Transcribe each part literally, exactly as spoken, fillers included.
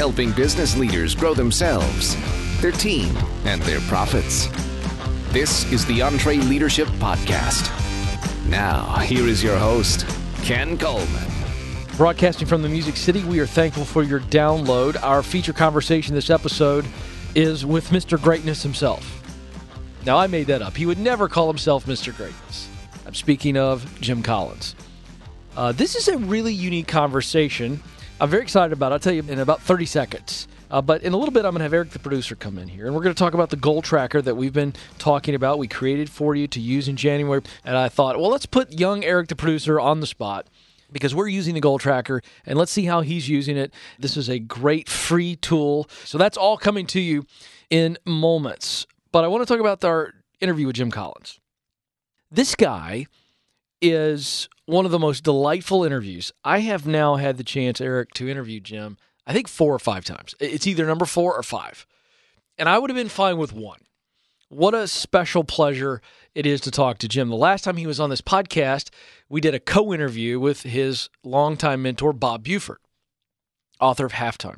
helping business leaders grow themselves, their team, and their profits. This is the EntreLeadership Podcast. Now, here is your host, Ken Coleman. Broadcasting from the Music City, we are thankful for your download. Our feature conversation this episode is with Mister Greatness himself. Now, I made that up. He would never call himself Mister Greatness. I'm speaking of Jim Collins. Uh, this is a really unique conversation. I'm very excited about it. I'll tell you in about thirty seconds. Uh, but in a little bit, I'm going to have Eric, the producer, come in here. And we're going to talk about the goal tracker that we've been talking about. We created for you to use in January. And I thought, well, let's put young Eric, the producer, on the spot because we're using the goal tracker. And let's see how he's using it. This is a great free tool. So that's all coming to you in moments. But I want to talk about our interview with Jim Collins. This guy is one of the most delightful interviews. I have now had the chance, Eric, to interview Jim, I think four or five times. It's either number four or five. And I would have been fine with one. What a special pleasure it is to talk to Jim. The last time he was on this podcast, we did a co-interview with his longtime mentor, Bob Buford, author of Halftime.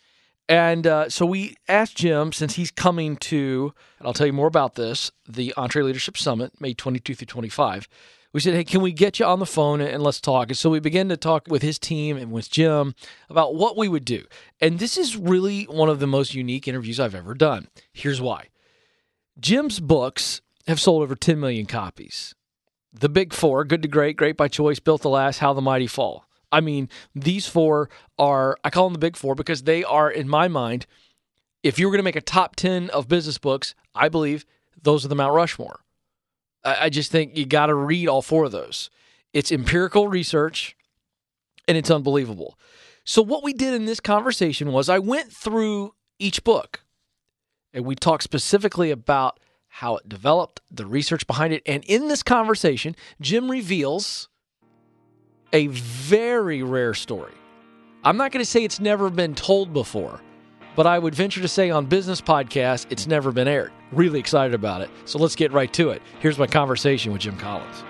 And uh, so we asked Jim, since he's coming to, and I'll tell you more about this, the EntreLeadership Summit, May twenty-second through twenty-fifth. We said, hey, can we get you on the phone and let's talk? And so we began to talk with his team and with Jim about what we would do. And this is really one of the most unique interviews I've ever done. Here's why. Jim's books have sold over ten million copies. The big four, Good to Great, Great by Choice, Built to Last, How the Mighty Fall. I mean, these four are, I call them the big four because they are, in my mind, if you were going to make a top ten of business books, I believe those are the Mount Rushmore. I just think you got to read all four of those. It's empirical research, and it's unbelievable. So what we did in this conversation was I went through each book, and we talked specifically about how it developed, the research behind it. And in this conversation, Jim reveals a very rare story. I'm not going to say it's never been told before, but I would venture to say on business podcasts, it's never been aired. Really excited about it. So let's get right to it. Here's my conversation with Jim Collins.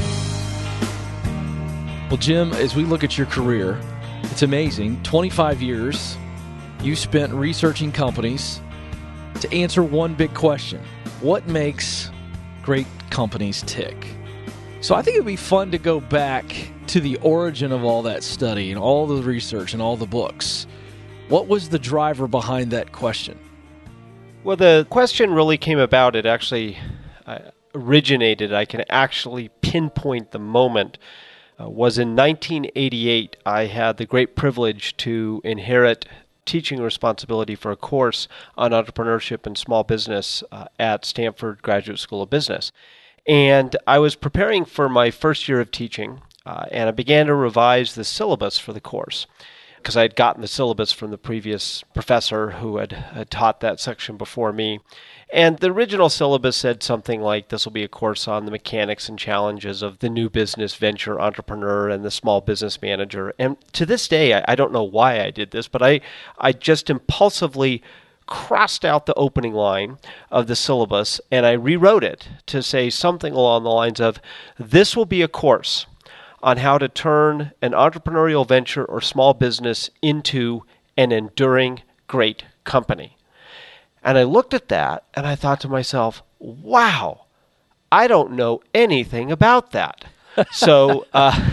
Well, Jim, as we look at your career, it's amazing. twenty-five years you spent researching companies to answer one big question. What makes great companies tick? So I think it would be fun to go back to the origin of all that study and all the research and all the books. What was the driver behind that question? Well, the question really came about, it actually uh, originated, I can actually pinpoint the moment, uh, was in nineteen eighty-eight. I had the great privilege to inherit teaching responsibility for a course on entrepreneurship and small business uh, at Stanford Graduate School of Business. And I was preparing for my first year of teaching, uh, and I began to revise the syllabus for the course, because I had gotten the syllabus from the previous professor who had, had taught that section before me. And the original syllabus said something like, this will be a course on the mechanics and challenges of the new business venture entrepreneur and the small business manager. And to this day, I, I don't know why I did this, but I, I just impulsively crossed out the opening line of the syllabus and I rewrote it to say something along the lines of, this will be a course on how to turn an entrepreneurial venture or small business into an enduring great company. And I looked at that and I thought to myself, wow, I don't know anything about that. so uh,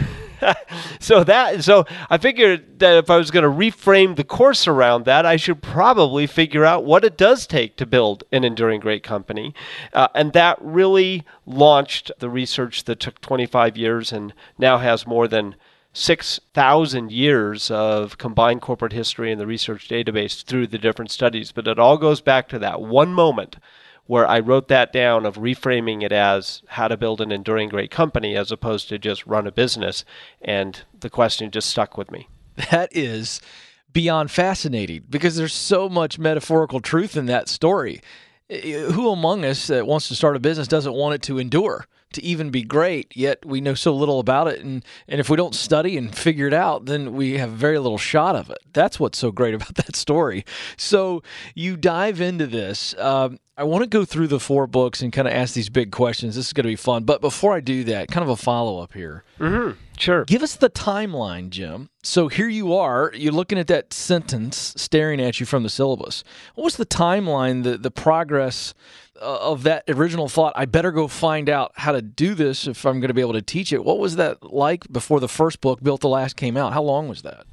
so that so I figured that if I was going to reframe the course around that, I should probably figure out what it does take to build an enduring great company. Uh, and that really launched the research that took twenty-five years and now has more than six thousand years of combined corporate history in the research database through the different studies. But it all goes back to that one moment where I wrote that down of reframing it as how to build an enduring great company as opposed to just run a business. And the question just stuck with me. That is beyond fascinating because there's so much metaphorical truth in that story. Who among us that wants to start a business doesn't want it to endure? to even be great, yet we know so little about it. And, and if we don't study and figure it out, then we have very little shot of it. That's what's so great about that story. So you dive into this. Um, I want to go through the four books and kind of ask these big questions. This is going to be fun. But before I do that, kind of a follow-up here. Mm-hmm. Sure. Give us the timeline, Jim. So here you are, you're looking at that sentence staring at you from the syllabus. What was the timeline, the, the progress uh, of that original thought? I better go find out how to do this if I'm going to be able to teach it. What was that like before the first book, Built to Last, came out? How long was that?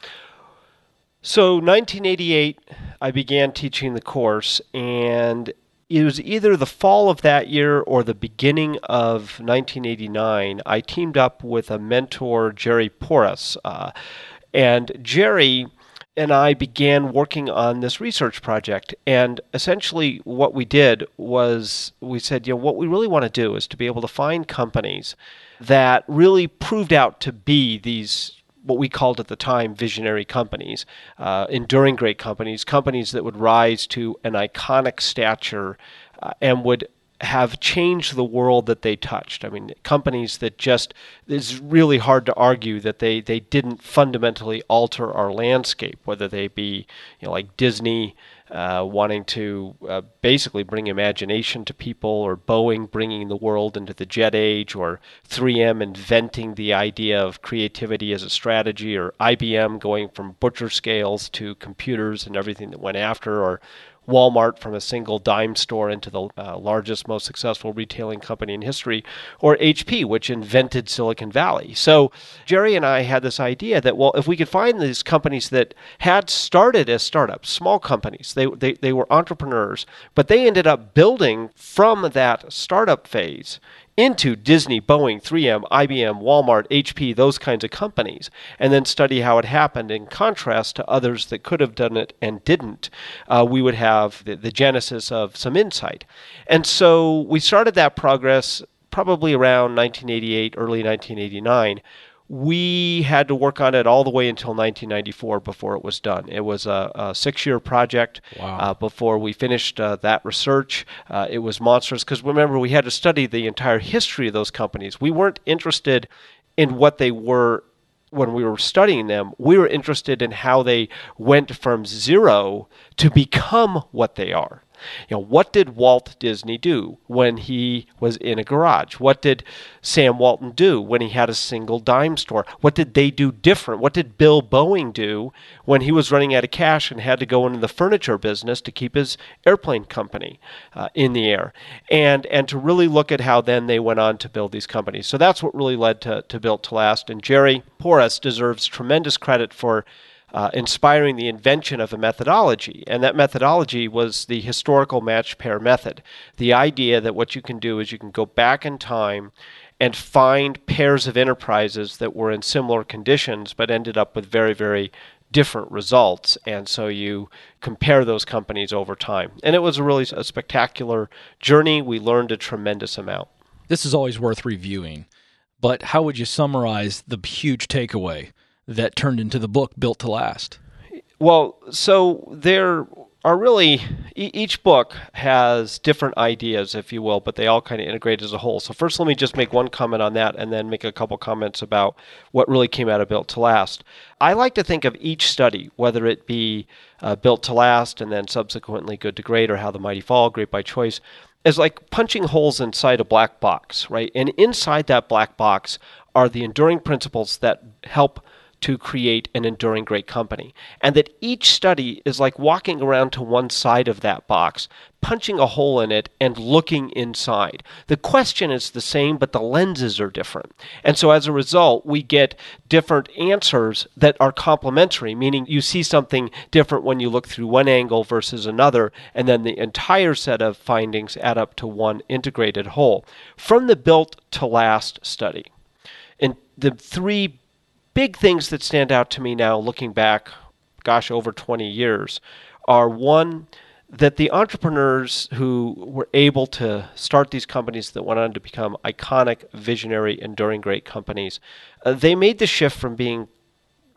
So nineteen eighty-eight, I began teaching the course, and it was either the fall of that year or the beginning of nineteen eighty-nine. I teamed up with a mentor, Jerry Porras, uh, and Jerry and I began working on this research project. And essentially what we did was we said, you know, what we really want to do is to be able to find companies that really proved out to be these what we called at the time visionary companies, uh, enduring great companies, companies that would rise to an iconic stature uh, and would have changed the world that they touched. I mean, companies that just, it's really hard to argue that they, they didn't fundamentally alter our landscape, whether they be, you know, like Disney, Uh, wanting to uh, basically bring imagination to people, or Boeing bringing the world into the jet age, or three M inventing the idea of creativity as a strategy, or I B M going from butcher scales to computers and everything that went after, or Walmart from a single dime store into the uh, largest, most successful retailing company in history, or H P, which invented Silicon Valley. So Jerry and I had this idea that, well, if we could find these companies that had started as startups, small companies, they, they, they were entrepreneurs, but they ended up building from that startup phase into Disney, Boeing, three M, I B M, Walmart, H P, those kinds of companies, and then study how it happened in contrast to others that could have done it and didn't, uh, we would have the, the genesis of some insight. And so we started that progress probably around nineteen eighty-eight, early nineteen eighty-nine. We had to work on it all the way until nineteen ninety-four before it was done. It was a, a six-year project. Wow. uh, before we finished uh, that research. Uh, it was monstrous because, remember, we had to study the entire history of those companies. We weren't interested in what they were when we were studying them. We were interested in how they went from zero to become what they are. You know, what did Walt Disney do when he was in a garage? What did Sam Walton do when he had a single dime store? What did they do different? What did Bill Boeing do when he was running out of cash and had to go into the furniture business to keep his airplane company uh, in the air? And and to really look at how then they went on to build these companies. So that's what really led to, to Built to Last. And Jerry Porras deserves tremendous credit for Uh, inspiring the invention of a methodology. And that methodology was the historical match pair method. The idea that what you can do is you can go back in time and find pairs of enterprises that were in similar conditions but ended up with very, very different results. And so you compare those companies over time. And it was a really a spectacular journey. We learned a tremendous amount. This is always worth reviewing, but how would you summarize the huge takeaway that turned into the book Built to Last? Well, so there are really, e- each book has different ideas, if you will, but they all kind of integrate as a whole. So first, let me just make one comment on that and then make a couple comments about what really came out of Built to Last. I like to think of each study, whether it be uh, Built to Last and then subsequently Good to Great, or How the Mighty Fall, Great by Choice, as like punching holes inside a black box, right? And inside that black box are the enduring principles that help to create an enduring great company. And that each study is like walking around to one side of that box, punching a hole in it and looking inside. The question is the same, but the lenses are different. And so as a result, we get different answers that are complementary, meaning you see something different when you look through one angle versus another, and then the entire set of findings add up to one integrated whole. From the Built to Last study, and the three big things that stand out to me now, looking back, gosh, over twenty years, are one, that the entrepreneurs who were able to start these companies that went on to become iconic, visionary, enduring great companies, uh, they made the shift from being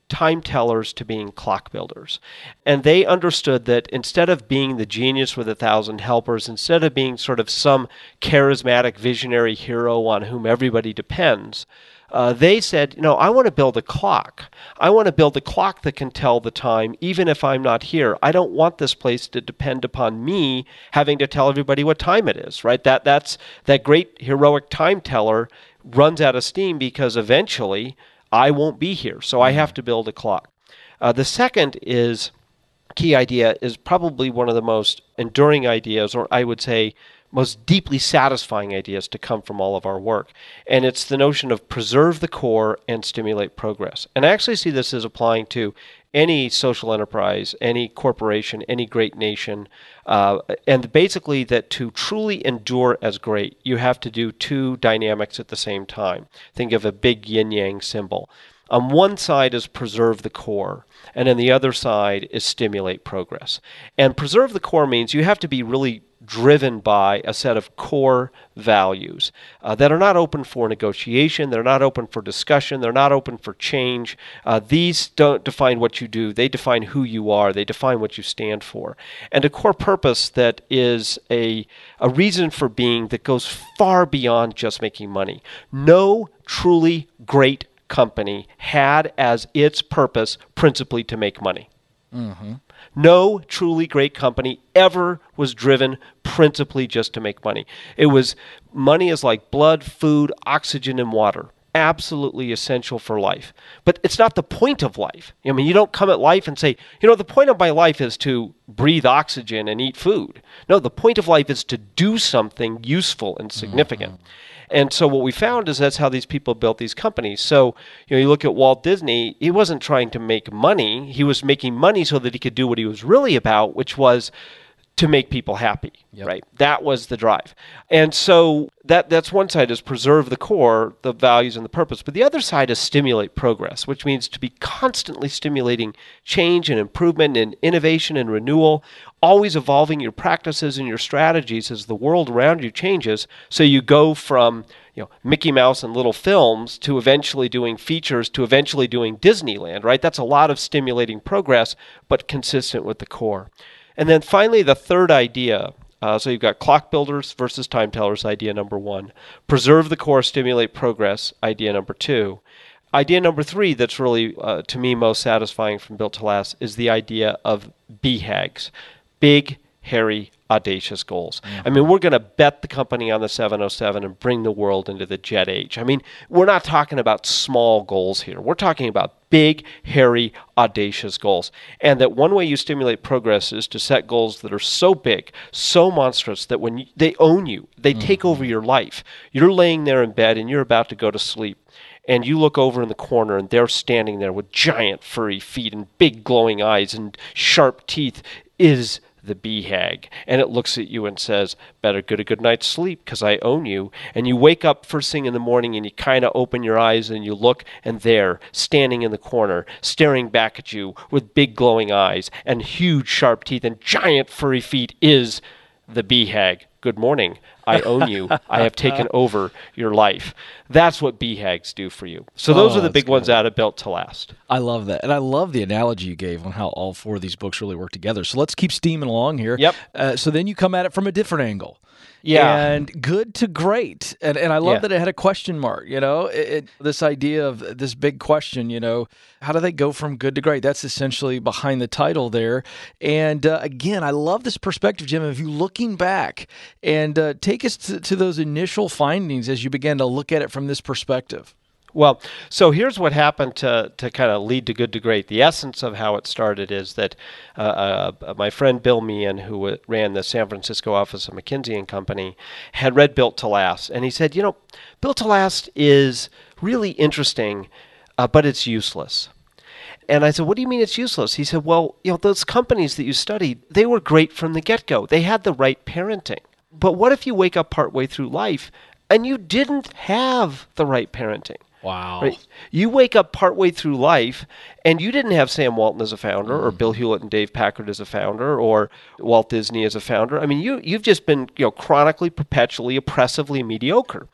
time tellers to being clock builders. And they understood that instead of being the genius with a thousand helpers, instead of being sort of some charismatic visionary hero on whom everybody depends, uh, they said, you know, I want to build a clock. I want to build a clock that can tell the time even if I'm not here. I don't want this place to depend upon me having to tell everybody what time it is, right? That that's that great heroic time teller runs out of steam because eventually I won't be here, so I have to build a clock. Uh, the second is key idea is probably one of the most enduring ideas, or I would say most deeply satisfying ideas to come from all of our work. And it's the notion of preserve the core and stimulate progress. And I actually see this as applying to any social enterprise, any corporation, any great nation. Uh, and basically that to truly endure as great, you have to do two dynamics at the same time. Think of a big yin-yang symbol. On one side is preserve the core, and on the other side is stimulate progress. And preserve the core means you have to be really driven by a set of core values uh, that are not open for negotiation, they're not open for discussion, they're not open for change. Uh, these don't define what you do, they define who you are, they define what you stand for. And a core purpose that is a, a reason for being that goes far beyond just making money. No truly great company had as its purpose principally to make money. Mm-hmm. No truly great company ever was driven principally just to make money. It was money is like blood, food, oxygen, and water. Absolutely essential for life. But it's not the point of life. I mean, you don't come at life and say, you know, the point of my life is to breathe oxygen and eat food. No, the point of life is to do something useful and significant. Mm-hmm. And so what we found is that's how these people built these companies. So, you know, you look at Walt Disney, he wasn't trying to make money. He was making money so that he could do what he was really about, which was to make people happy, yep. right? That was the drive. And so that that's one side is preserve the core, the values and the purpose. But the other side is stimulate progress, which means to be constantly stimulating change and improvement and innovation and renewal, always evolving your practices and your strategies as the world around you changes. So you go from, you know, Mickey Mouse and little films to eventually doing features to eventually doing Disneyland, right? That's a lot of stimulating progress, but consistent with the core. And then finally, the third idea, uh, so you've got clock builders versus time tellers, idea number one. Preserve the core, stimulate progress, idea number two. Idea number three that's really, uh, to me, most satisfying from Built to Last is the idea of B HAGs, big, hairy, audacious goals. Mm-hmm. I mean, we're going to bet the company on the seven oh seven and bring the world into the jet age. I mean, we're not talking about small goals here. We're talking about big, hairy, audacious goals. And that one way you stimulate progress is to set goals that are so big, so monstrous that when you, they own you, they mm-hmm. take over your life. You're laying there in bed and you're about to go to sleep. And you look over in the corner and they're standing there with giant furry feet and big glowing eyes and sharp teeth. Is the B HAG, and it looks at you and says, better get a good night's sleep because I own you. And you wake up first thing in the morning and you kind of open your eyes and you look, and there, standing in the corner, staring back at you with big glowing eyes and huge sharp teeth and giant furry feet is the B HAG. Good morning. I own you. I have taken over your life. That's what B HAGs do for you. So those oh, are the big good. ones out of Built to Last. I love that. And I love the analogy you gave on how all four of these books really work together. So let's keep steaming along here. Yep. Uh, so then you come at it from a different angle. Yeah. And good to great. And and I love yeah. that it had a question mark, you know, it, it, this idea of this big question, you know, how do they go from good to great? That's essentially behind the title there. And uh, again, I love this perspective, Jim, of you looking back and uh, take us to, to those initial findings as you began to look at it from this perspective. Well, so here's what happened to, to kind of lead to good to great. The essence of how it started is that uh, uh, my friend Bill Meehan, who ran the San Francisco office of McKinsey and Company, had read Built to Last. And he said, you know, Built to Last is really interesting, uh, but it's useless. And I said, what do you mean it's useless? He said, well, you know, those companies that you studied, they were great from the get-go. They had the right parenting. But what if you wake up partway through life and you didn't have the right parenting? Wow. Right? You wake up partway through life and you didn't have Sam Walton as a founder mm. or Bill Hewlett and Dave Packard as a founder or Walt Disney as a founder. I mean, you, you've just been, you know, chronically, perpetually, oppressively mediocre.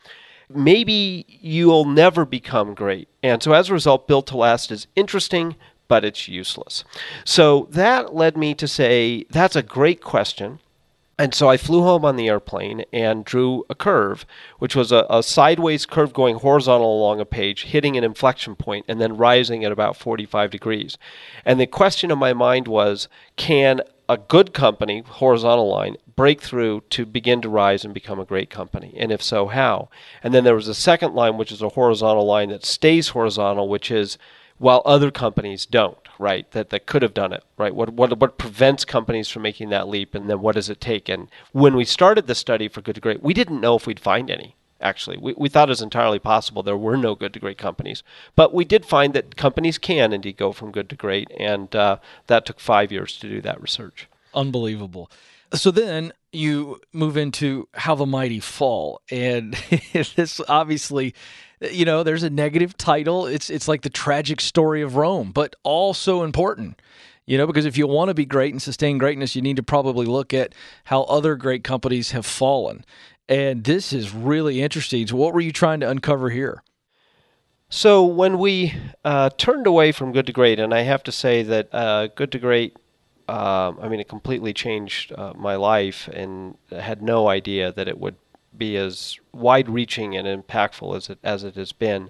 maybe you'll never become great. And so as a result, Built to Last is interesting, but it's useless. So that led me to say, that's a great question. And so I flew home on the airplane and drew a curve, which was a, a sideways curve going horizontal along a page, hitting an inflection point, and then rising at about forty-five degrees. And the question in my mind was, can a good company, horizontal line, break through to begin to rise and become a great company? And if so, how? And then there was a second line, which is a horizontal line that stays horizontal, which is while other companies don't, right, that, that could have done it, right? What, what what prevents companies from making that leap, and then what does it take? And when we started the study for Good to Great, we didn't know if we'd find any, actually. We, we thought it was entirely possible there were no good to great companies. But we did find that companies can indeed go from good to great, and uh, that took five years to do that research. Unbelievable. So then you move into How the Mighty Fall, and this obviously... You know, there's a negative title. It's it's like the tragic story of Rome, but also important, you know, because if you want to be great and sustain greatness, you need to probably look at how other great companies have fallen. And this is really interesting. So what were you trying to uncover here? So when we uh, turned away from Good to Great, and I have to say that uh, Good to Great, um, I mean, it completely changed uh, my life, and I had no idea that it would be as wide-reaching and impactful as it as it has been.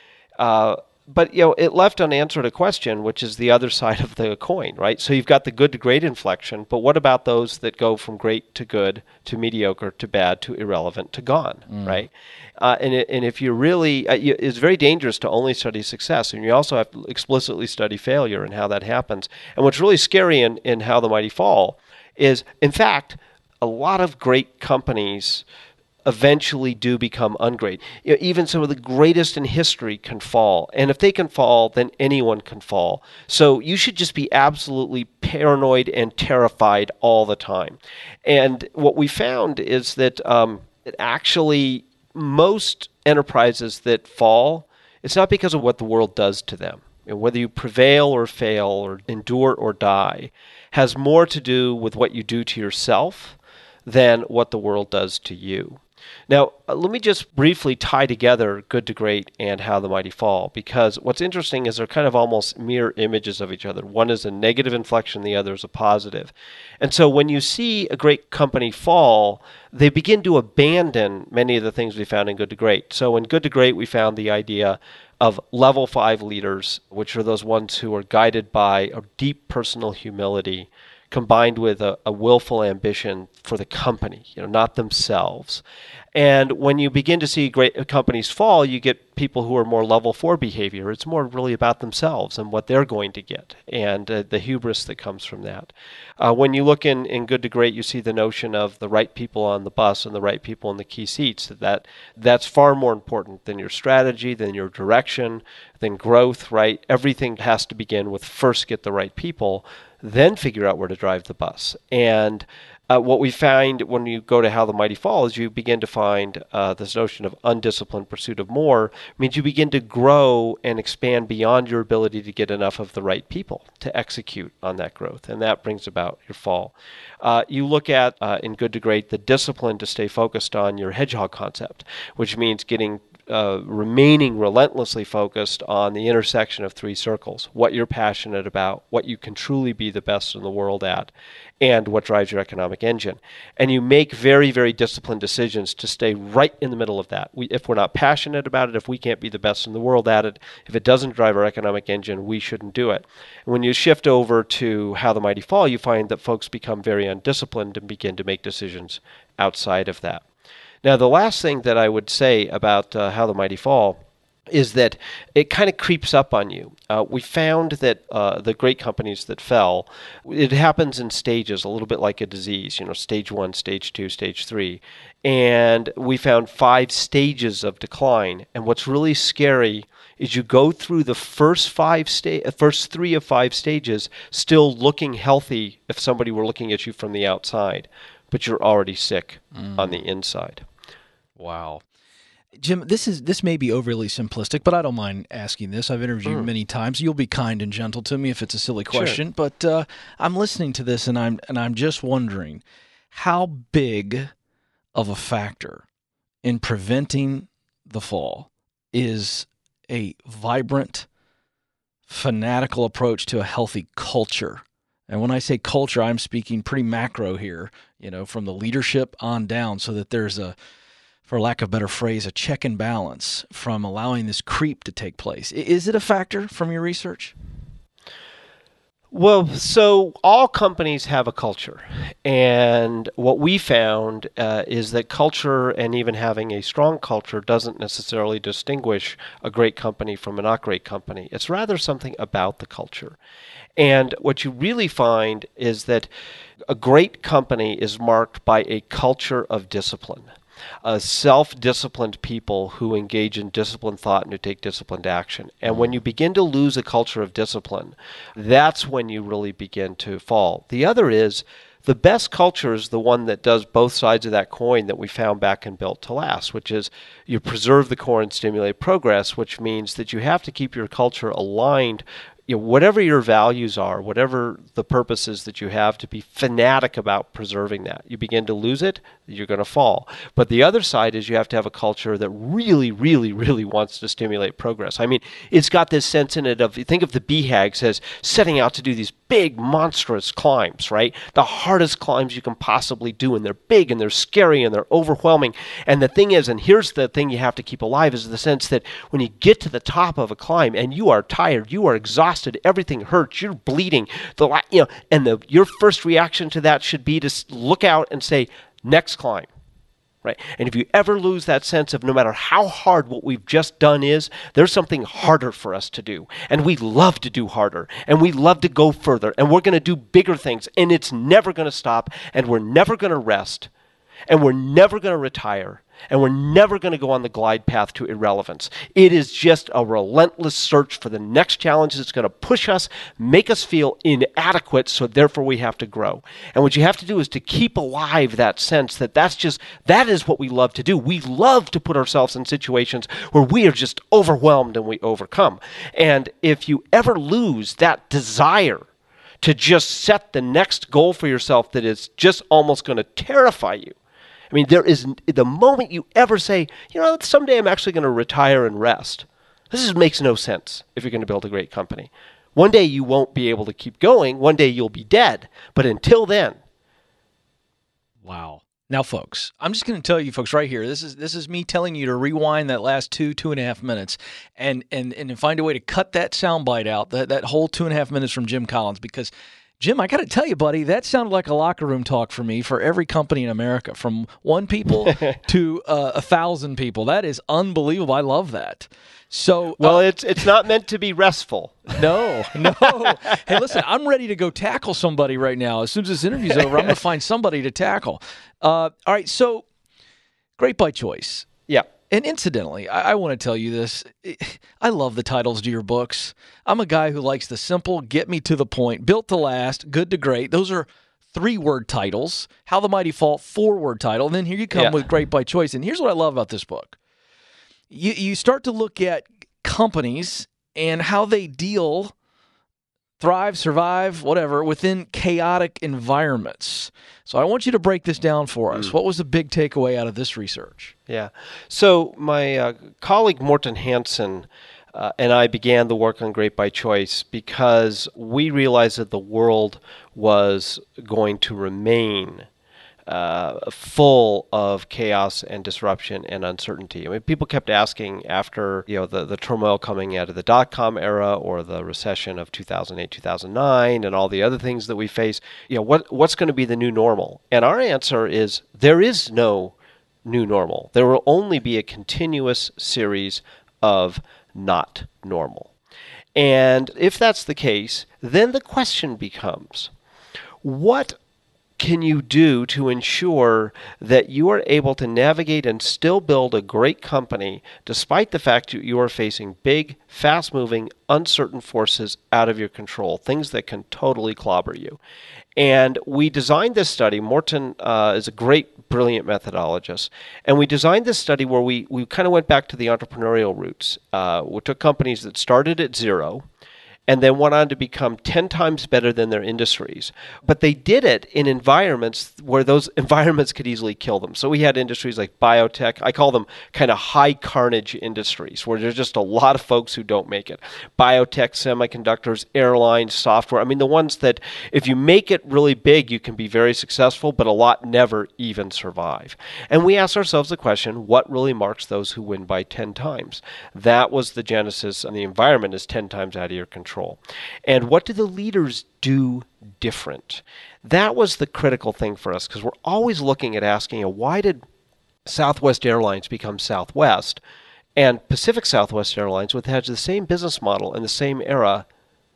Uh, but, you know, it left unanswered a question, which is the other side of the coin, right? So you've got the good to great inflection, but what about those that go from great to good to mediocre to bad to irrelevant to gone, mm. right? Uh, and it, and if you really, uh, you, it's very dangerous to only study success, and you also have to explicitly study failure and how that happens. And what's really scary in, in How the Mighty Fall is, in fact, a lot of great companies eventually do become ungreat. You know, even some of the greatest in history can fall. And if they can fall, then anyone can fall. So you should just be absolutely paranoid and terrified all the time. And what we found is that, um, that actually most enterprises that fall, it's not because of what the world does to them. You know, whether you prevail or fail or endure or die has more to do with what you do to yourself than what the world does to you. Now, uh, let me just briefly tie together Good to Great and How the Mighty Fall, because what's interesting is they're kind of almost mirror images of each other. One is a negative inflection, the other is a positive. And so when you see a great company fall, they begin to abandon many of the things we found in Good to Great. So in Good to Great, we found the idea of level five leaders, which are those ones who are guided by a deep personal humility, combined with a, a willful ambition for the company, you know, not themselves. And when you begin to see great companies fall, you get people who are more level four behavior. It's more really about themselves and what they're going to get, and uh, the hubris that comes from that. Uh, when you look in, in Good to Great, you see the notion of the right people on the bus and the right people in the key seats. That that's far more important than your strategy, than your direction, than growth, right? Everything has to begin with first get the right people, then figure out where to drive the bus. And uh, what we find when you go to How the Mighty Fall is you begin to find uh, this notion of undisciplined pursuit of more means you begin to grow and expand beyond your ability to get enough of the right people to execute on that growth. And that brings about your fall. Uh, you look at, uh, in Good to Great, the discipline to stay focused on your hedgehog concept, which means getting Uh, remaining relentlessly focused on the intersection of three circles: what you're passionate about, what you can truly be the best in the world at, and what drives your economic engine. And you make very, very disciplined decisions to stay right in the middle of that. We, if we're not passionate about it, if we can't be the best in the world at it, if it doesn't drive our economic engine, we shouldn't do it. And when you shift over to How the Mighty Fall, you find that folks become very undisciplined and begin to make decisions outside of that. Now, the last thing that I would say about uh, How the Mighty Fall is that it kind of creeps up on you. Uh, we found that uh, the great companies that fell, it happens in stages, a little bit like a disease, you know, stage one, stage two, stage three. And we found five stages of decline. And what's really scary is you go through the first five sta- first three of five stages still looking healthy if somebody were looking at you from the outside, but you're already sick mm. on the inside. Wow. Jim, this is this may be overly simplistic, but I don't mind asking this. I've interviewed mm. many times. You'll be kind and gentle to me if it's a silly question, sure. but uh, I'm listening to this and I'm and I'm just wondering how big of a factor in preventing the fall is a vibrant, fanatical approach to a healthy culture. And when I say culture, I'm speaking pretty macro here, you know, from the leadership on down, so that there's a, for lack of a better phrase, a check and balance from allowing this creep to take place. Is it a factor from your research? Well, so all companies have a culture. And what we found uh, is that culture, and even having a strong culture, doesn't necessarily distinguish a great company from a not great company. It's rather something about the culture. And what you really find is that a great company is marked by a culture of discipline. Uh, self-disciplined people who engage in disciplined thought and who take disciplined action. And when you begin to lose a culture of discipline, that's when you really begin to fall. The other is, the best culture is the one that does both sides of that coin that we found back in Built to Last, which is you preserve the core and stimulate progress, which means that you have to keep your culture aligned. You know, whatever your values are, whatever the purpose is that you have, to be fanatic about preserving that. You begin to lose it, you're going to fall. But the other side is you have to have a culture that really, really, really wants to stimulate progress. I mean, it's got this sense in it of, think of the B HAG as setting out to do these big, monstrous climbs, right? The hardest climbs you can possibly do, and they're big, and they're scary, and they're overwhelming. And the thing is, and here's the thing you have to keep alive, is the sense that when you get to the top of a climb, and you are tired, you are exhausted, everything hurts, you're bleeding, the you know, and the your first reaction to that should be to look out and say, next climb, right? And if you ever lose that sense of no matter how hard what we've just done is, there's something harder for us to do, and we love to do harder, and we love to go further, and we're going to do bigger things, and it's never going to stop, and we're never going to rest, and we're never going to retire, and we're never going to go on the glide path to irrelevance. It is just a relentless search for the next challenge that's going to push us, make us feel inadequate, so therefore we have to grow. And what you have to do is to keep alive that sense that that's just, that is what we love to do. We love to put ourselves in situations where we are just overwhelmed and we overcome. And if you ever lose that desire to just set the next goal for yourself that is just almost going to terrify you, I mean, there is, the moment you ever say, you know, someday I'm actually going to retire and rest, this is, makes no sense if you're going to build a great company. One day you won't be able to keep going. One day you'll be dead. But until then. Wow. Now, folks, I'm just going to tell you folks right here, this is this is me telling you to rewind that last two, two and a half minutes and and, and find a way to cut that soundbite out, that, that whole two and a half minutes from Jim Collins, because Jim, I got to tell you, buddy, that sounded like a locker room talk for me for every company in America, from one people to uh, a thousand people. That is unbelievable. I love that. So, well, uh, it's it's not meant to be restful. No, no. Hey, listen, I'm ready to go tackle somebody right now. As soon as this interview's over, I'm going to find somebody to tackle. Uh, all right, so Great by Choice. Yeah. And incidentally, I, I want to tell you this. I love the titles to your books. I'm a guy who likes the simple, get me to the point, Built to Last, Good to Great. Those are three-word titles. How the Mighty Fall, four-word title. And then here you come yeah. with Great by Choice. And here's what I love about this book. You, you start to look at companies and how they deal, thrive, survive, whatever, within chaotic environments. So I want you to break this down for us. Mm. What was the big takeaway out of this research? Yeah. So my uh, colleague Morten Hansen uh, and I began the work on Great by Choice because we realized that the world was going to remain Uh, full of chaos and disruption and uncertainty. I mean, people kept asking after, you know, the, the turmoil coming out of the dot-com era or the recession of two thousand eight, two thousand nine, and all the other things that we face, you know, what what's going to be the new normal? And our answer is there is no new normal. There will only be a continuous series of not normal. And if that's the case, then the question becomes, what can you do to ensure that you are able to navigate and still build a great company despite the fact that you are facing big, fast-moving, uncertain forces out of your control, things that can totally clobber you? And we designed this study. Morten uh, is a great, brilliant methodologist. And we designed this study where we, we kind of went back to the entrepreneurial roots. Uh, we took companies that started at zero, and then went on to become ten times better than their industries. But they did it in environments where those environments could easily kill them. So we had industries like biotech. I call them kind of high carnage industries, where there's just a lot of folks who don't make it. Biotech, semiconductors, airlines, software. I mean, the ones that if you make it really big, you can be very successful, but a lot never even survive. And we asked ourselves the question, what really marks those who win by ten times? That was the genesis, and the environment is ten times out of your control. And what do the leaders do different? That was the critical thing for us, because we're always looking at asking, you know, why did Southwest Airlines become Southwest? And Pacific Southwest Airlines, which has the same business model in the same era,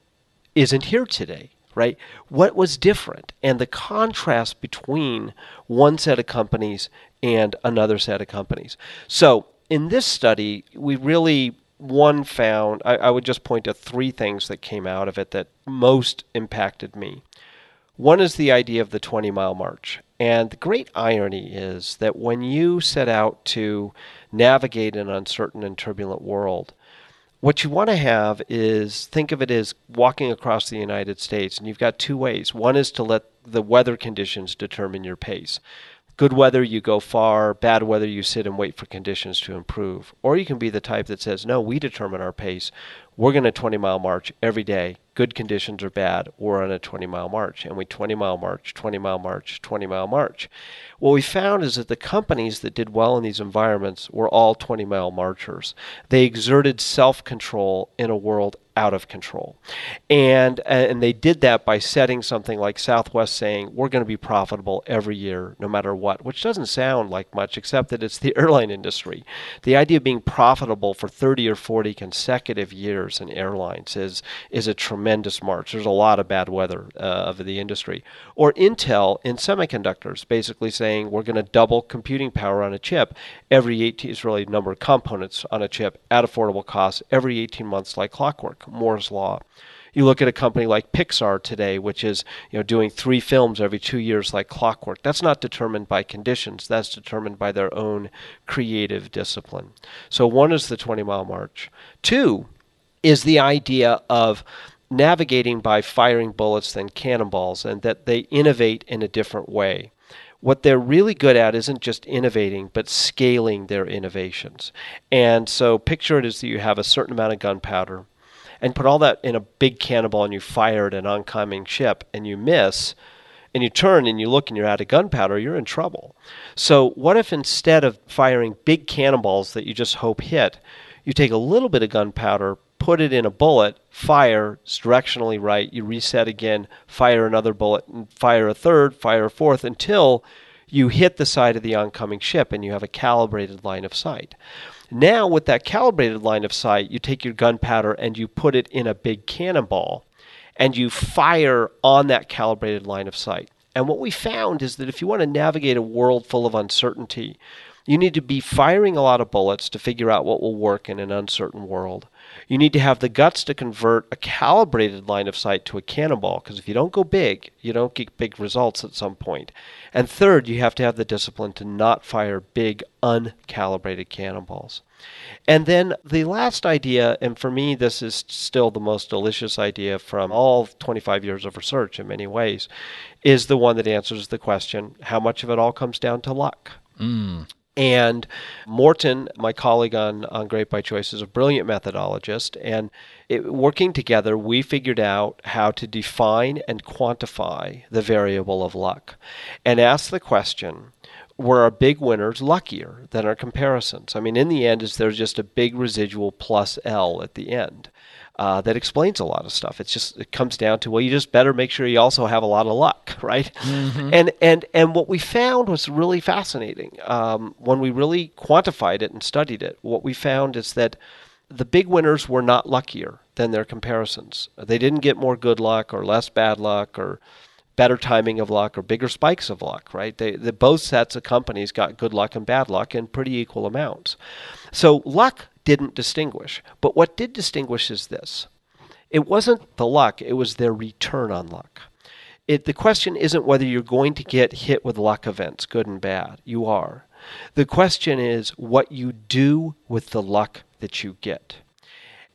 isn't here today, right? What was different? And the contrast between one set of companies and another set of companies. So in this study, we really One found, I, I would just point to three things that came out of it that most impacted me. One is the idea of the twenty-mile march. And the great irony is that when you set out to navigate an uncertain and turbulent world, what you want to have is, think of it as walking across the United States, and you've got two ways. One is to let the weather conditions determine your pace. Good weather, you go far. Bad weather, you sit and wait for conditions to improve. Or you can be the type that says, no, we determine our pace. We're going to twenty-mile march every day. Good conditions or bad, we're on a twenty-mile march. And we twenty-mile march, twenty-mile march, twenty-mile march. What we found is that the companies that did well in these environments were all twenty-mile marchers. They exerted self-control in a world out of control. And and they did that by setting something like Southwest saying, we're going to be profitable every year, no matter what, which doesn't sound like much, except that it's the airline industry. The idea of being profitable for thirty or forty consecutive years in airlines is, is a tremendous march. There's a lot of bad weather uh, of the industry. Or Intel in semiconductors, basically saying, we're going to double computing power on a chip every eighteen, is really number of components on a chip at affordable costs every eighteen months like clockwork. Moore's Law. You look at a company like Pixar today, which is, you know, doing three films every two years like clockwork. That's not determined by conditions. That's determined by their own creative discipline. So one is the twenty-mile march. Two is the idea of navigating by firing bullets than cannonballs, and that they innovate in a different way. What they're really good at isn't just innovating, but scaling their innovations. And so picture it as that you have a certain amount of gunpowder, and put all that in a big cannonball, and you fire at an oncoming ship, and you miss, and you turn and you look and you're out of gunpowder, you're in trouble. So what if instead of firing big cannonballs that you just hope hit, you take a little bit of gunpowder, put it in a bullet, fire, it's directionally right, you reset again, fire another bullet, and fire a third, fire a fourth, until you hit the side of the oncoming ship and you have a calibrated line of sight. Now, with that calibrated line of sight, you take your gunpowder and you put it in a big cannonball, and you fire on that calibrated line of sight. And what we found is that if you want to navigate a world full of uncertainty, you need to be firing a lot of bullets to figure out what will work in an uncertain world. You need to have the guts to convert a calibrated line of sight to a cannonball, because if you don't go big, you don't get big results at some point. And third, you have to have the discipline to not fire big, uncalibrated cannonballs. And then the last idea, and for me this is still the most delicious idea from all twenty-five years of research in many ways, is the one that answers the question, how much of it all comes down to luck? Mm. And Morton, my colleague on, on Great by Choice, is a brilliant methodologist. And it, working together, we figured out how to define and quantify the variable of luck and ask the question, were our big winners luckier than our comparisons? I mean, in the end, is there just a big residual plus L at the end? Uh, that explains a lot of stuff. It's just, it comes down to, well, you just better make sure you also have a lot of luck, right? Mm-hmm. And and and what we found was really fascinating. Um, when we really quantified it and studied it, what we found is that the big winners were not luckier than their comparisons. They didn't get more good luck or less bad luck or better timing of luck or bigger spikes of luck, right? They, the, both sets of companies got good luck and bad luck in pretty equal amounts. So luck didn't distinguish. But what did distinguish is this. It wasn't the luck, it was their return on luck. It, the question isn't whether you're going to get hit with luck events, good and bad. You are. The question is what you do with the luck that you get.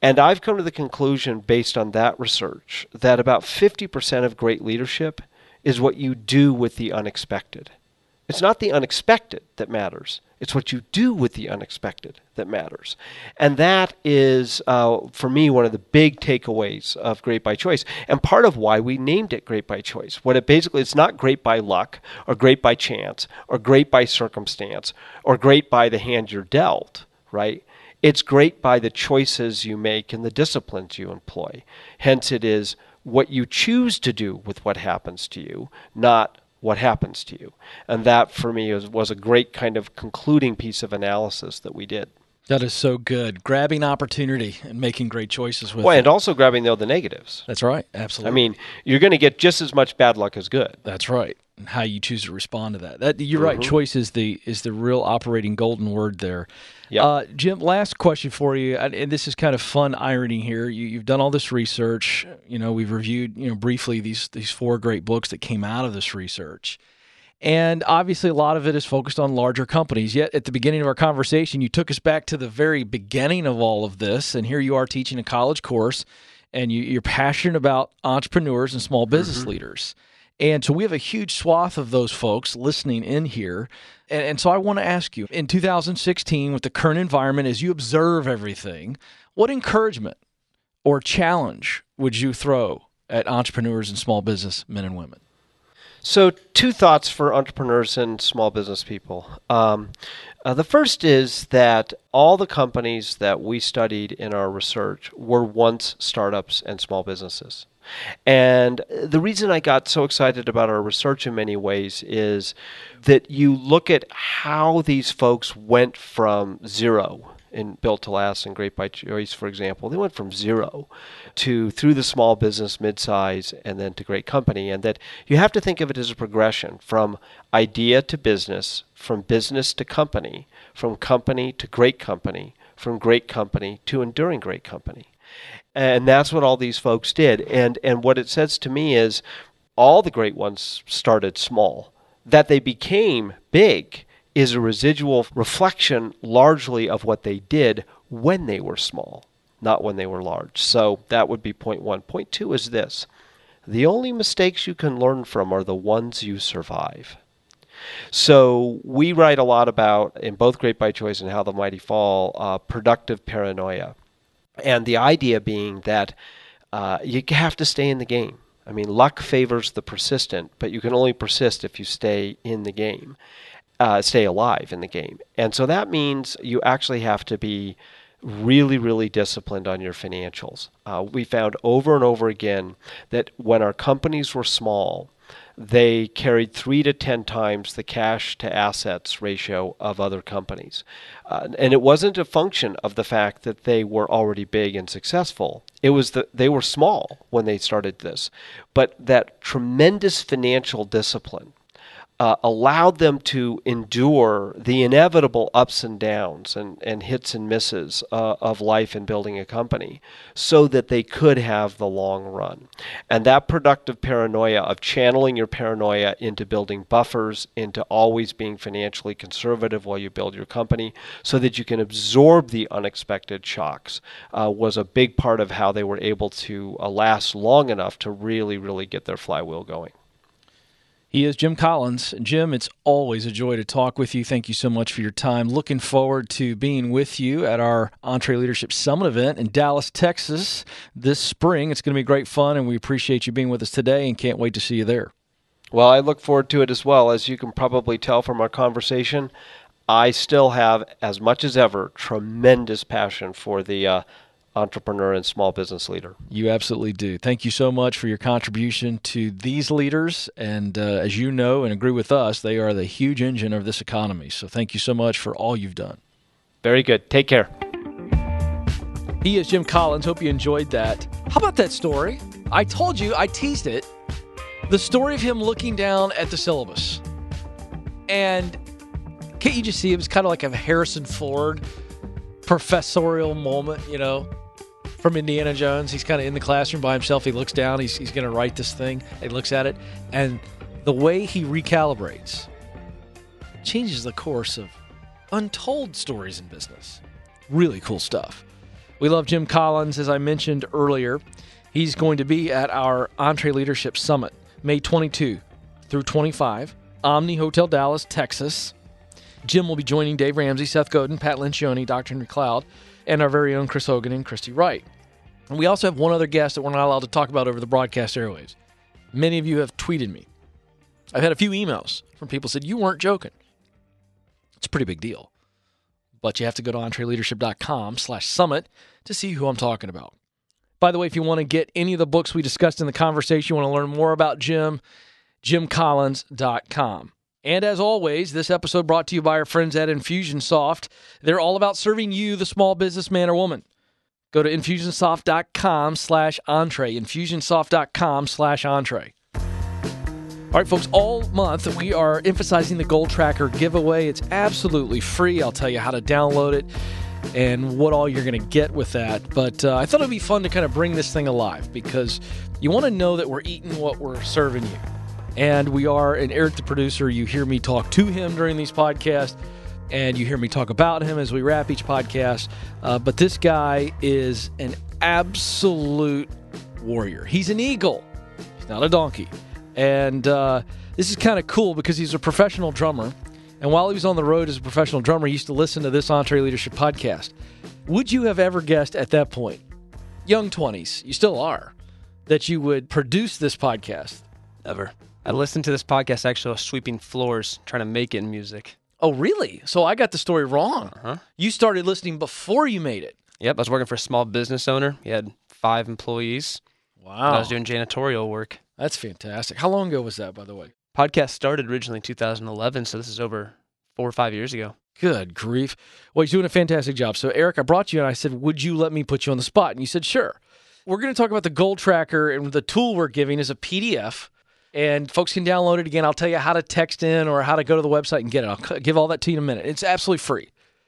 And I've come to the conclusion, based on that research, that about fifty percent of great leadership is what you do with the unexpected. It's not the unexpected that matters. It's what you do with the unexpected that matters. And that is, uh, for me, one of the big takeaways of Great by Choice, and part of why we named it Great by Choice. What it basically, it's not great by luck, or great by chance, or great by circumstance, or great by the hand you're dealt, right? It's great by the choices you make and the disciplines you employ. Hence, it is what you choose to do with what happens to you, not what happens to you. And that, for me, was, was a great kind of concluding piece of analysis that we did. That is so good. Grabbing opportunity and making great choices with well, it. And also grabbing, though, the negatives. That's right. Absolutely. I mean, you're going to get just as much bad luck as good. That's right. And how you choose to respond to that. That you're Mm-hmm. right. Choice is the is the real operating golden word there. Yep. Uh, Jim, last question for you, and and this is kind of fun irony here. You, you've done all this research. You know, we've reviewed, you know, briefly these these four great books that came out of this research. And obviously a lot of it is focused on larger companies. Yet at the beginning of our conversation, you took us back to the very beginning of all of this. And here you are teaching a college course, and you, you're passionate about entrepreneurs and small business mm-hmm. leaders. And so we have a huge swath of those folks listening in here. And, and so I want to ask you, in two thousand sixteen, with the current environment, as you observe everything, what encouragement or challenge would you throw at entrepreneurs and small business men and women? So two thoughts for entrepreneurs and small business people. Um, uh, the first is that all the companies that we studied in our research were once startups and small businesses. And the reason I got so excited about our research in many ways is that you look at how these folks went from zero in Built to Last and Great by Choice, for example. They went from zero to through the small business, mid-size, and then to great company. And that you have to think of it as a progression from idea to business, from business to company, from company to great company, from great company to enduring great company. And that's what all these folks did. And and what it says to me is all the great ones started small. That they became big is a residual reflection largely of what they did when they were small, not when they were large. So that would be point one. Point two is this. The only mistakes you can learn from are the ones you survive. So we write a lot about, in both Great by Choice and How the Mighty Fall, uh, productive paranoia. And the idea being that uh, you have to stay in the game. I mean, luck favors the persistent, but you can only persist if you stay in the game. Uh, stay alive in the game. And so that means you actually have to be really, really disciplined on your financials. Uh, we found over and over again that when our companies were small, they carried three to ten times the cash to assets ratio of other companies. Uh, and it wasn't a function of the fact that they were already big and successful. It was that they were small when they started this. But that tremendous financial discipline Uh, allowed them to endure the inevitable ups and downs and, and hits and misses uh, of life in building a company so that they could have the long run. And that productive paranoia of channeling your paranoia into building buffers, into always being financially conservative while you build your company so that you can absorb the unexpected shocks uh, was a big part of how they were able to uh, last long enough to really, really get their flywheel going. He is Jim Collins. Jim, it's always a joy to talk with you. Thank you so much for your time. Looking forward to being with you at our EntreLeadership Summit event in Dallas, Texas this spring. It's going to be great fun, and we appreciate you being with us today and can't wait to see you there. Well, I look forward to it as well. As you can probably tell from our conversation, I still have, as much as ever, tremendous passion for the uh, entrepreneur and small business leader. You absolutely do. Thank you so much for your contribution to these leaders. And uh, as you know and agree with us, they are the huge engine of this economy. So thank you so much for all you've done. Very good. Take care. He is Jim Collins. Hope you enjoyed that. How about that story? I told you, I teased it. The story of him looking down at the syllabus. And can't you just see it was kind of like a Harrison Ford professorial moment, you know, from Indiana Jones. He's kind of in the classroom by himself. He looks down. He's, he's going to write this thing. He looks at it. And the way he recalibrates changes the course of untold stories in business. Really cool stuff. We love Jim Collins, as I mentioned earlier. He's going to be at our EntreLeadership Summit, May twenty-second through twenty-fifth, Omni Hotel Dallas, Texas. Jim will be joining Dave Ramsey, Seth Godin, Pat Lencioni, Doctor McLeod, and our very own Chris Hogan and Christy Wright. And we also have one other guest that we're not allowed to talk about over the broadcast airwaves. Many of you have tweeted me. I've had a few emails from people who said, you weren't joking. It's a pretty big deal. But you have to go to EntreLeadership.com slash summit to see who I'm talking about. By the way, if you want to get any of the books we discussed in the conversation, you want to learn more about Jim, jim collins dot com. And as always, this episode brought to you by our friends at Infusionsoft. They're all about serving you, the small businessman or woman. Go to Infusionsoft.com slash entree, Infusionsoft.com slash entree. All right, folks, all month we are emphasizing the Goal Tracker giveaway. It's absolutely free. I'll tell you how to download it and what all you're going to get with that. But uh, I thought it would be fun to kind of bring this thing alive because you want to know that we're eating what we're serving you. And we are, and Eric the producer, you hear me talk to him during these podcasts, and you hear me talk about him as we wrap each podcast. Uh, but this guy is an absolute warrior. He's an eagle. He's not a donkey. And uh, this is kind of cool because he's a professional drummer. And while he was on the road as a professional drummer, he used to listen to this EntreLeadership podcast. Would you have ever guessed at that point, young twenties, you still are, that you would produce this podcast? Never. I listened to this podcast actually while sweeping floors, trying to make it in music. Oh, really? So I got the story wrong. Uh-huh. You started listening before you made it. Yep, I was working for a small business owner. He had five employees. Wow. And I was doing janitorial work. That's fantastic. How long ago was that, by the way? Podcast started originally in two thousand eleven, so this is over four or five years ago. Good grief. Well, he's doing a fantastic job. So, Eric, I brought you and I said, would you let me put you on the spot? And you said, sure. We're going to talk about the Goal Tracker, and the tool we're giving is a P D F. And folks can download it. Again, I'll tell you how to text in or how to go to the website and get it. I'll give all that to you in a minute. It's absolutely free.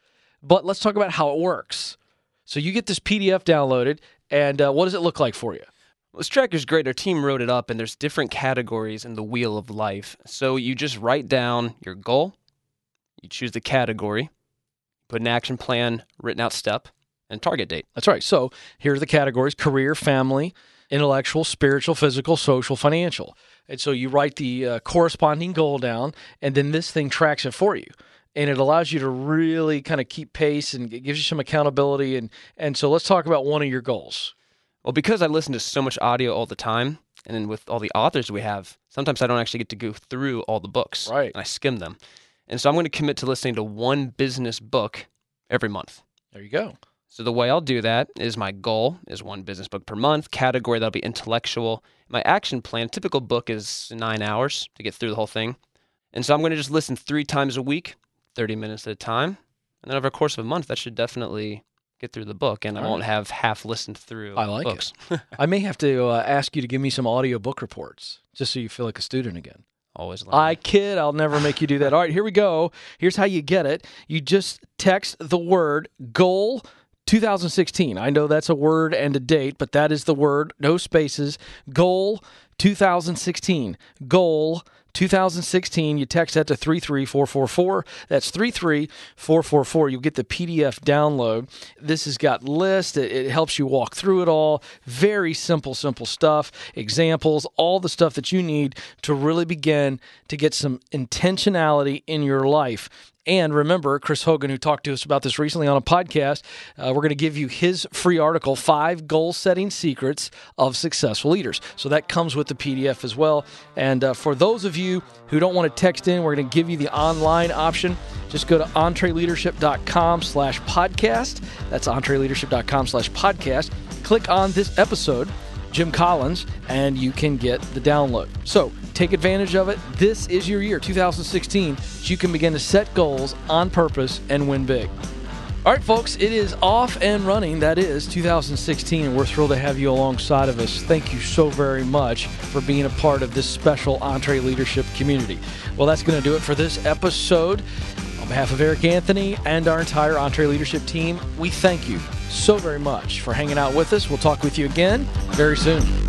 But let's talk about how it works. So you get this P D F downloaded, and uh, what does it look like for you? Well, this tracker's great. Our team wrote it up, and there's different categories in the wheel of life. So you just write down your goal, you choose the category, put an action plan, written out step, and target date. That's right. So here are the categories: career, family, intellectual, spiritual, physical, social, financial. And so you write the uh, corresponding goal down, and then this thing tracks it for you. And it allows you to really kind of keep pace, and it gives you some accountability. And, and so let's talk about one of your goals. Well, because I listen to so much audio all the time, and then with all the authors we have, sometimes I don't actually get to go through all the books. Right. And I skim them. And so I'm going to commit to listening to one business book every month. There you go. So the way I'll do that is my goal is one business book per month, category that'll be intellectual. My action plan, typical book is nine hours to get through the whole thing. And so I'm going to just listen three times a week, thirty minutes at a time. And then over the course of a month, that should definitely get through the book, and I All won't right. have half listened through I like books. it. I may have to uh, ask you to give me some audio book reports just so you feel like a student again. Always learn. I kid. I'll never make you do that. All right, here we go. Here's how you get it. You just text the word goal two thousand sixteen. I know that's a word and a date, but that is the word, no spaces. Goal two thousand sixteen. Goal two thousand sixteen. You text that to three three four four four. That's three three four four four. You'll get the P D F download. This has got lists. It, it helps you walk through it all. Very simple, simple stuff. Examples, all the stuff that you need to really begin to get some intentionality in your life. And remember, Chris Hogan, who talked to us about this recently on a podcast, uh, we're going to give you his free article, Five Goal-Setting Secrets of Successful Leaders. So that comes with the P D F as well. And uh, for those of you who don't want to text in, we're going to give you the online option. Just go to EntreLeadership.com slash podcast. That's EntreLeadership.com slash podcast. Click on this episode, Jim Collins, and you can get the download. So take advantage of it. This is your year, two thousand sixteen, so you can begin to set goals on purpose and win big. All right, folks, it is off and running. That is two thousand sixteen, and we're thrilled to have you alongside of us. Thank you so very much for being a part of this special EntreLeadership community. Well, that's going to do it for this episode. On behalf of Eric Anthony and our entire EntreLeadership team, we thank you so very much for hanging out with us. We'll talk with you again very soon.